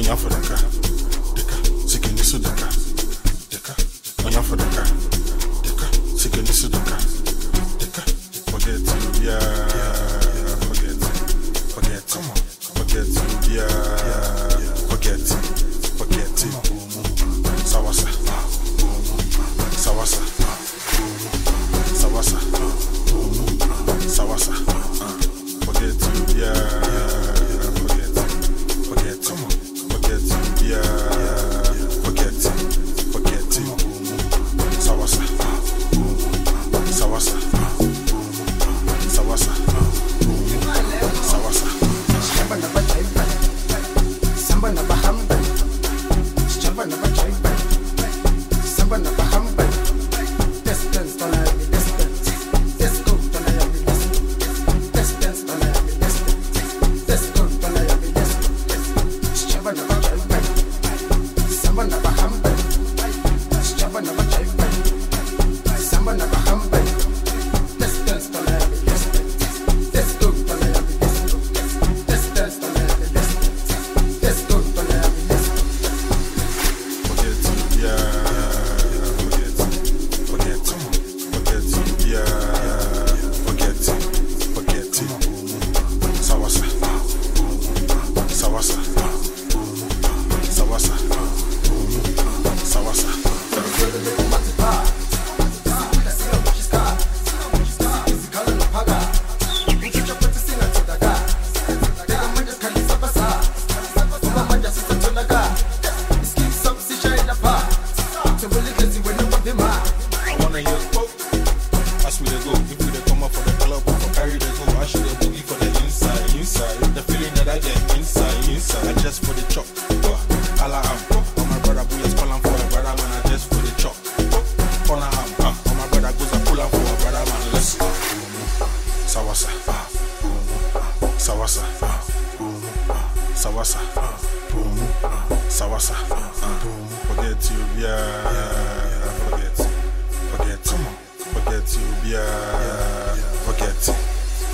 Onya for deka, sikini su deka, onya for deka, sikini su deka, forget it, yeah, forget it, come on, forget it, yeah, forget it, sawasa, sawasa, sawasa, sawasa, forget it, yeah. Sawasa, forget you, yeah, forget, come on, forget you, yeah, forget it.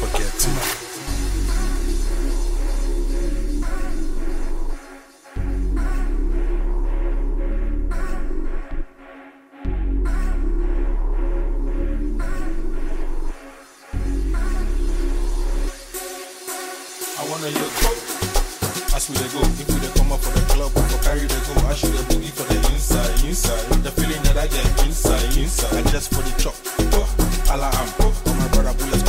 I wanna hear as we go, if we dey come up for the club, or for carry they go, I should have boogie for the inside. The feeling that I get inside. I just for the chop. All I am, all my brother boys.